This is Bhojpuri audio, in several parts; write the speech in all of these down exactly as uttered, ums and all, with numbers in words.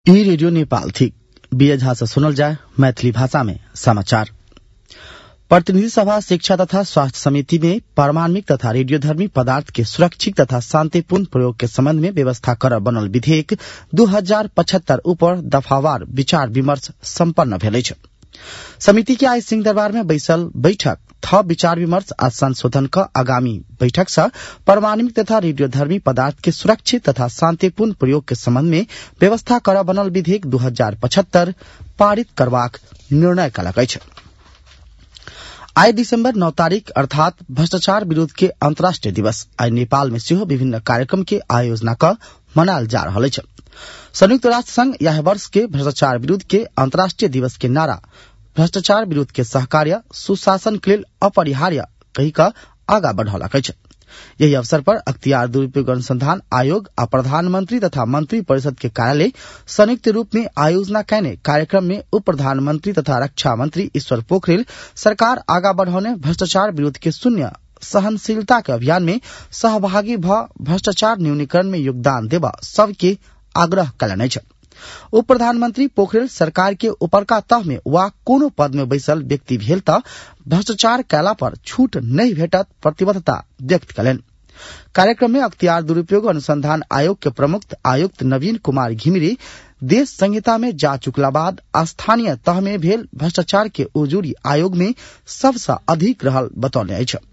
ई रेडियो नेपाल थी बीए झा से सुनल जाए मैथिली भाषा में समाचार। प्रतिनिधि सभा शिक्षा तथा स्वास्थ्य समिति में परमाणुक तथा रेडियोधर्मी पदार्थ के सुरक्षित तथा शांतिपूर्ण प्रयोग के संबंध में व्यवस्था कर बनल विधेयक दू हजार पचहत्तर ऊपर दफावार विचार विमर्श सम्पन्न भेल छ। समिति के आई सिंहदरबार में बैसल बैठक थप विचार विमर्श आ संशोधन का आगामी बैठक से परमाणुक तथा रेडियोधर्मी पदार्थ के सुरक्षित तथा शांतिपूर्ण प्रयोग के संबंध में व्यवस्था कर बनल विधेयक दू हजार पचहत्तर पारित करबाक निर्णय कलक छ। आई दिसंबर नौ तारीख अर्थात भ्रष्टाचार विरोध के अंतर्राष्ट्रीय दिवस आई नेपाल में सेहो विभिन्न कार्यक्रम के आयोजना का मनाल जा रहा है। संयुक्त राष्ट्र संघ यह वर्ष के भ्रष्टाचार विरोध के अंतर्राष्ट्रीय दिवस के नारा भ्रष्टाचार विरोध के सहकार्य सुशासन के लिए अपरिहार्य कही का आगा बढ़ौलक छ। यही अवसर पर अख्तियार दुरुपयोग अनुसंधान आयोग और प्रधानमंत्री तथा मंत्री परिषद के कार्यालय संयुक्त रूप में आयोजना कैने कार्यक्रम में उप प्रधानमंत्री तथा रक्षा मंत्री ईश्वर पोखरेल सरकार आगा बढ़ाने भ्रष्टाचार विरोध के शून्य सहनशीलता के अभियान में सहभागी भ भ्रष्टाचार न्यूनीकरण में योगदान देवा सबके आग्रह कलन छ। उप प्रधानमंत्री पोखरेल सरकार के ऊपरका तह में वा कोनो पद में बैसल व्यक्ति भेल त भ्रष्टाचार कैला पर छूट नहीं भेटत प्रतिबद्धता व्यक्त कलन। कार्यक्रम में अख्तियार दुरुपयोग अनुसंधान आयोग के प्रमुख आयुक्त नवीन कुमार घिमिरे देश संहिता में जा चुकला बाद स्थानीय तह में भेल भ्रष्टाचार के उजूरी आयोग में सबसे अधिक रहल बतौले छ।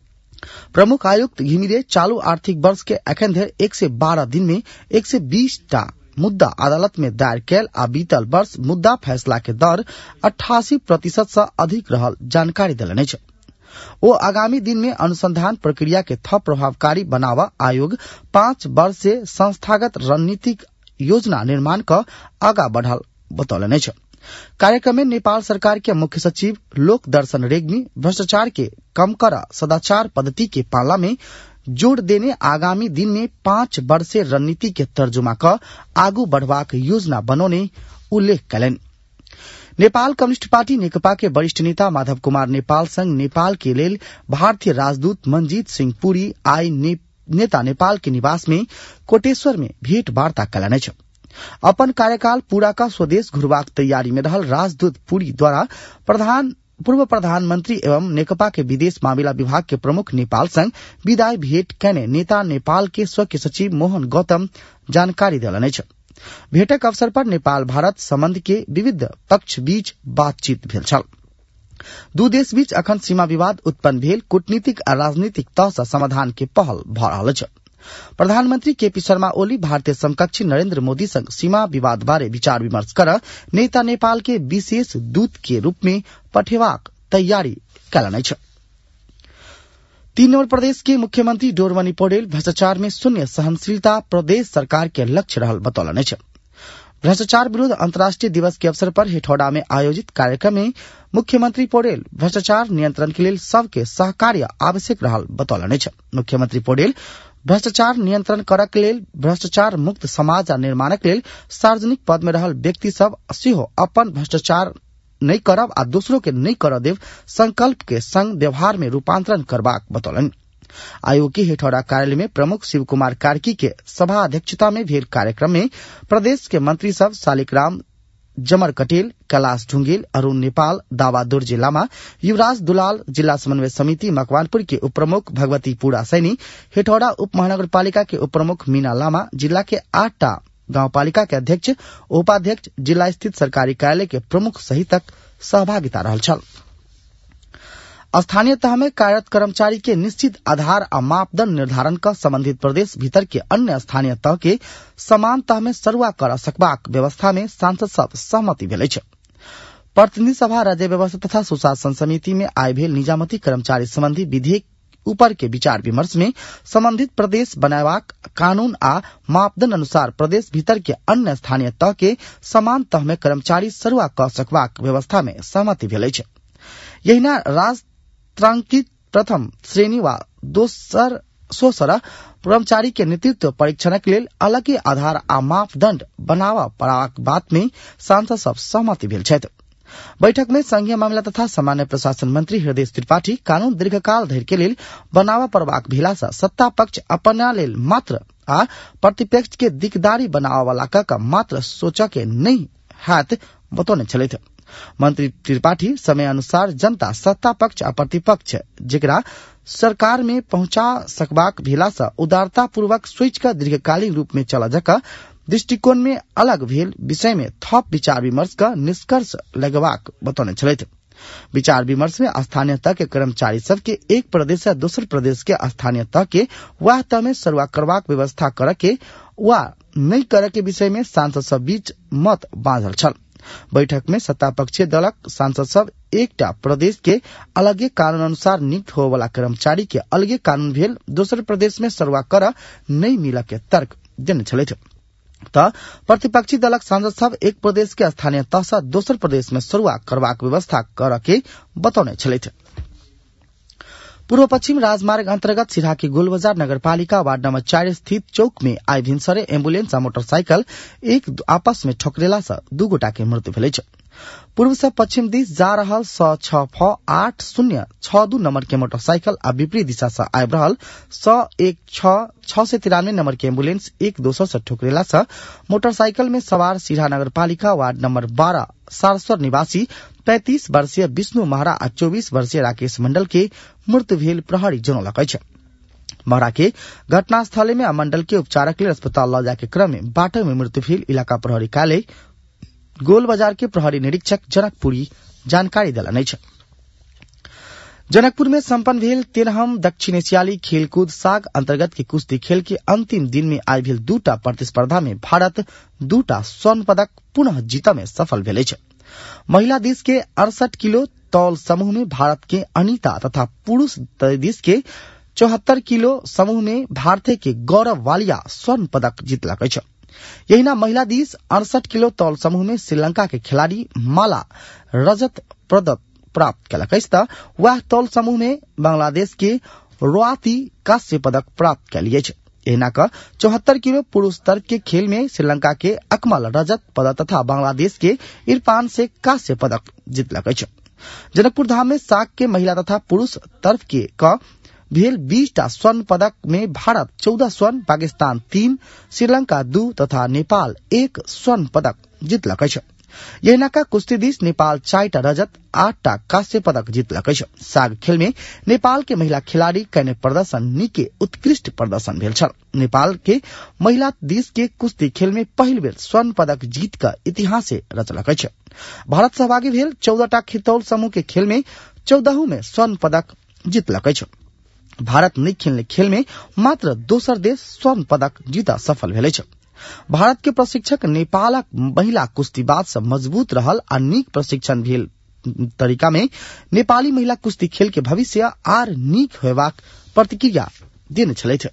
प्रमुख आयुक्त घिमिरे चालू आर्थिक वर्ष के एखन धरि एक सौ बारह दिन में एक सौ बीस टा मुद्दा अदालत में दायर कैल आ बीतल वर्ष मुद्दा फैसला के दर अट्ठासी प्रतिशत से अधिक रहल जानकारी दिलने छ। वो आगामी दिन में अनुसंधान प्रक्रिया के थप प्रभावकारी बनावा आयोग पांच वर्ष से संस्थागत रणनीतिक योजना निर्माण का आगा बढ़ल बतौलने छ। कार्यक्रम में नेपाल सरकार के मुख्य सचिव लोक दर्शन रेग्मी भ्रष्टाचार के कम कर सदाचार पद्धति के पालना में जोड़ देने आगामी दिन में पांच वर्षीय रणनीति के तर्जुमा का आगू बढ़वाक योजना बनोने उल्लेख कलन। नेपाल कम्युनिस्ट पार्टी नेकपा के वरिष्ठ नेता माधव कुमार नेपाल संग नेपाल के लेल भारतीय राजदूत मनजीत सिंह पुरी आई ने, नेता नेपाल के निवास में कोटेश्वर में भेंट वार्ता कलन छ। अपन कार्यकाल पूरा का स्वदेश घुरवाक तैयारी में रहल राजदूत पुरी द्वारा प्रधान पूर्व प्रधानमंत्री एवं नेकपा के विदेश मामला विभाग के प्रमुख नेपाल संग विदाई भेंट कैने नेता नेपाल के स्वकीय सचिव मोहन गौतम जानकारी दिलने छ। भेंटक अवसर पर नेपाल भारत संबंध के विविध पक्ष बीच बातचीत भेल छल। दू देश बीच अखन सीमा विवाद उत्पन्न भेल कूटनीतिक आ राजनीतिक तह से समाधान के पहल भ रहल छ। प्रधानमंत्री केपी शर्मा ओली भारतीय समकक्षी नरेंद्र मोदी संग सीमा विवाद बारे विचार विमर्श कर नेता नेपाल के विशेष दूत के रूप में पठेवाक तैयारी कलन छ। तीन नंबर प्रदेश के मुख्यमंत्री डोरमणि पौडेल भ्रष्टाचार में शून्य सहनशीलता प्रदेश सरकार के लक्ष्य रहल बतौलने छ। भ्रष्टाचार विरोध अंतर्राष्ट्रीय दिवस के अवसर पर हेठौड़ा में आयोजित कार्यक्रम में मुख्यमंत्री पौडेल भ्रष्टाचार नियंत्रण के लिए सबके सहकार्य आवश्यक रहल बतौलने छ। मुख्यमंत्री पौडेल भ्रष्टाचार नियंत्रण करक लेल भ्रष्टाचार मुक्त समाज आ निर्माणक लेल सार्वजनिक पद में रहल व्यक्ति सब सेहो अपन भ्रष्टाचार नहीं करब आ दूसरों के नहीं कर देव संकल्प के संग व्यवहार में रूपांतरण करबाक बतौलन। आयोग के हेठौड़ा कार्यालय में प्रमुख शिव कुमार कार्की के सभा अध्यक्षता में भेल कार्यक्रम में प्रदेश के मंत्री सब शालिग्राम जमर कटेल, कैलाश ढुंगेल, अरुण नेपाल, दावा दुर्जे लामा, युवराज दुलाल, जिला समन्वय समिति मकवानपुर के उप प्रमुख भगवती पूरा सैनी, हेठौड़ा उप महानगरपालिका के उप प्रमुख मीना लामा, जिला के आठटा गांव पालिका के अध्यक्ष उपाध्यक्ष, जिला स्थित सरकारी कार्यालय के प्रमुख सहित सहभागिता रहल छल। स्थानीय तह में कार्यरत कर्मचारी के निश्चित आधार आ मापदंड निर्धारण का संबंधित प्रदेश भीतर के अन्य स्थानीय तह के समान तह में सरुआ कर सकबाक व्यवस्था में सांसद सब सहमति भेल छ। प्रतिनिधि सभा राज्य व्यवस्था तथा सुशासन समिति में आय भेल निजामती कर्मचारी संबंधी विधेयक ऊपर के विचार विमर्श में संबंधित प्रदेश बनावाक कानून आ मापदंड अनुसार प्रदेश भीतर के अन्य स्थानीय तह के समान तह में कर्मचारी सरुआ कर सकबाक व्यवस्था में सहमति भेल छ। यही न राष्ट्रांकित प्रथम श्रेणी व दोसर सोसर कर्मचारी के नेतृत्व परीक्षण के लिए अलग आधार आ मापदंड बनावा पड़ाक बात में सांसद सब सहमति भेल छथि। बैठक में संघीय मामला तथा सामान्य प्रशासन मंत्री हृदय त्रिपाठी कानून दीर्घकाल धरि के लेल बनावा पड़बाक भेला सँ सत्ता पक्ष अपना लेल मात्र आ प्रतिपक्ष के दिकदारी बनावा वाला का मात्र सोचा के नहीं हाथ बतौने छलैथ। मंत्री त्रिपाठी समय अनुसार जनता सत्ता पक्ष आ प्रतिपक्ष जेकरा सरकार में पहुंचा सकबाक भेला सँ उदारता पूर्वक सोच का दीर्घकालीन रूप में चला जका दृष्टिकोण में अलग भेल विषय में थप विचार विमर्श का निष्कर्ष लगवाक बतौने छलैथ। विचार विमर्श में स्थानीय तह के कर्मचारी सब के एक प्रदेश से दूसर प्रदेश के स्थानीय तह के वह तह में सरुआ करवाक व्यवस्था करे के वा नहीं करे के विषय में सांसद सब बीच मत बांधल छल। बैठक में सत्ता पक्षीय दलक सांसद सब एकटा प्रदेश के अलगे कानून अनुसार नियुक्त हो वाला कर्मचारी के अलगे कानून भेल दूसरे प्रदेश में सरुआ कर नहीं मिला के तर्क देने छलैथ। त प्रतिपक्षी दलक सांसद सब एक प्रदेश के स्थानीय तह से दोसर प्रदेश में सरुआ करवाक व्यवस्था कर के बतौने छलैथ। पूर्व पश्चिम राजमार्ग अंतर्गत सिराकी गोलबजार नगरपालिका वार्ड नंबर चार स्थित चौक में आई भिनसरे एम्बुलेंस आ मोटरसाइकिल एक आपस में ठोकरेला से दू गोटा के मृत्यु भेल। पूर्व से पश्चिम दिश जा रहल स छ फ आठ शून्य छ दू नंबर के मोटरसाइकिल आ विपरीत दिशा से आब रहल स एक छ छ से तिरानवे नंबर के एम्बुलेंस एक दोसर से ठोकरेला से मोटरसाइकिल में सवार सिरा नगरपालिका वार्ड नंबर बारह सारस्वर निवासी पैंतीस वर्षीय विष्णु महरा आ चौबीस वर्षीय राकेश मंडल के मृत्यु भेल प्रहरी जनौलक अछि। महरा के घटनास्थल में मंडल के उपचारक लेल अस्पताल ल जाय के क्रम में बाटो में मृत्यु भेल इलाका प्रहरी कार्यालय गोल बाजार के प्रहरी निरीक्षक जनकपुरी जानकारी देलनि अछि। जनकपुर में संपन्न भेल तेरहम दक्षिण एशियाली खेलकूद साग अंतर्गत के कुश्ती खेल के अंतिम दिन में आई भेल दूटा प्रतिस्पर्धा में भारत दूटा स्वर्ण पदक पुनः जीत में सफल भेल अछि। महिला दिश के अड़सठ किलो तौल समूह में भारत के अनीता तथा पुरुष दिश के चौहत्तर किलो समूह में भारत के गौरव वालिया स्वर्ण पदक जीतलक अछि। यही ना महिला दिश अड़सठ किलो तौल समूह में श्रीलंका के खिलाड़ी माला रजत पदक प्राप्त कलक अछि त वह तौल समूह में बांग्लादेश के रोआती कांस्य पदक प्राप्त कलिए अछि। एना का चौहत्तर किलो पुरुष स्तर के खेल में श्रीलंका के अकमल रजत पदक तथा बांग्लादेश के इरफान से कांस्य पदक जीतलक अछि। जनकपुर धाम में साग के महिला तथा पुरुष तरफ के का भेल बीस टा स्वर्ण पदक में भारत चौदह स्वर्ण, पाकिस्तान तीन, श्रीलंका दो तथा नेपाल एक स्वर्ण पदक जीतलक अछि। यही का कुश्ती दिश नेपाल चार टा रजत आठ टा कांस्य पदक जीतलक अछि। साग खेल में नेपाल के महिला खिलाड़ी कने प्रदर्शन निके उत्कृष्ट प्रदर्शन भेल छल। नेपाल के महिला दिश के कुश्ती खेल में पहिल बेर स्वर्ण पदक जीत का इतिहास रचलक अछि। भारत सहभागी भेल चौदह टा खितौल समूह के खेल में चौदह में स्वर्ण पदक जीतलक अछि। भारत नहीं खेलने खेल में मात्र दोसर देश स्वर्ण पदक जीता सफल भेल अछि। भारत के प्रशिक्षक नेपालक महिला कुश्तीबाज से मजबूत रहल आ नीक प्रशिक्षण भेल तरीका में नेपाली महिला कुश्ती खेल के भविष्य आर नीक होयबाक प्रतिक्रिया देने छलैथ।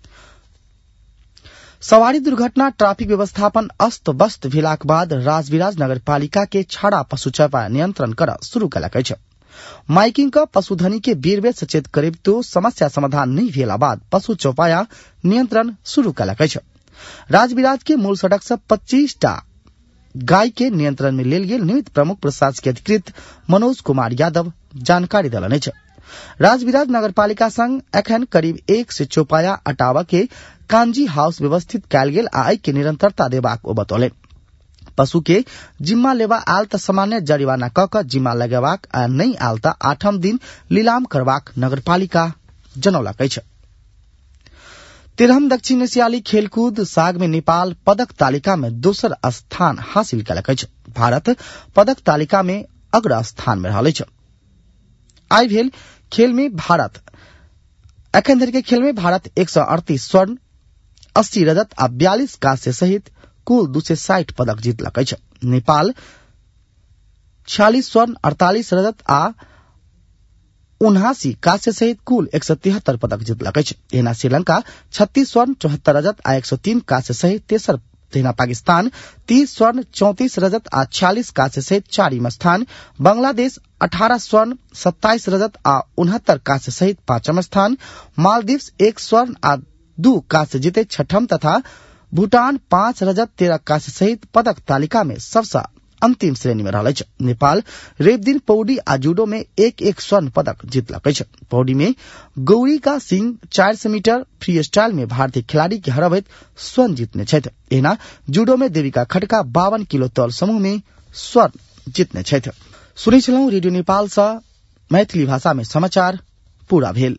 सवारी दुर्घटना ट्रैफिक व्यवस्थापन अस्त व्यस्त भेलाक बाद राजविराज नगरपालिका के छाड़ा पशु चौपाया नियंत्रण कर शुरू कयलक अछि। माइकिंग का पशुधनी के बेर बेर सचेत करीब तो समस्या समाधान नहीं भेला बाद पशु चौपाया नियंत्रण शुरू कयलक अछि। राजविराज के मूल सड़क से पच्चीस टा गाय के नियंत्रण में लेल गेल निमित्त प्रमुख प्रशासकीय अधिकृत मनोज कुमार यादव जानकारी देलनि अछि। राजविराज नगरपालिका संग एखन करीब एक से चौपाया अटावा के कांजी हाउस व्यवस्थित कयल गेल आ के निरंतरता देबाक ओ बतौले। पशु के जिम्मा लेवा आल त सामान्य जरिवाना क क जिम्मा लगेबाक आ नहीं आल त आठम दिन लीलाम करबाक नगरपालिका जनौलक अछि। तेरहम दक्षिण एशियाली खेलकूद साग में नेपाल पदक तालिका में दोसर स्थान हासिल कयलक अछि। भारत पदक तालिका में अग्र स्थान में रहल अछि। आई भेल खेल में भारत एखन धरि के खेल में भारत एक सौ अड़तीस स्वर्ण, अस्सी रजत आ बयालीस कांस्य सहित कुल दो सौ साठ पदक जीतलक अछि। नेपाल छियालीस स्वर्ण, अड़तालीस रजत आ उनासी कांस्य सहित कुल एक सौ तिहत्तर पदक जीतलक अछि। एना श्रीलंका छत्तीस स्वर्ण, चौहत्तर रजत आ एक सौ तीन कांस्य सहित तेसर, तेना पाकिस्तान तीस स्वर्ण, चौंतीस रजत आ छियालीस कांस्य सहित चारिम स्थान, बांग्लादेश अठारह स्वर्ण, सत्ताईस रजत आ उनहत्तर कांस्य सहित पांचम स्थान, मालदीव्स एक स्वर्ण आ दो कांस्य जीते छठम तथा भूटान पांच रजत तेरह कांस्य सहित पदक तालिका में सबसे अंतिम श्रेणी में रहल। नेपाल रेप दिन पौडी आ जूडो में एक एक स्वर्ण पदक जीतलक। पौडी में गौरी का सिंह चार सौ मीटर फ्री स्टाइल में भारतीय खिलाड़ी के हरबैत स्वर्ण जीतने छथि। एना जूडो में देविका खड्का बावन किलो तौल समूह में स्वर्ण जीतने छथि। सुनै छलौं रेडियो नेपाल सँ मैथिली भाषा में समाचार पूरा भेल।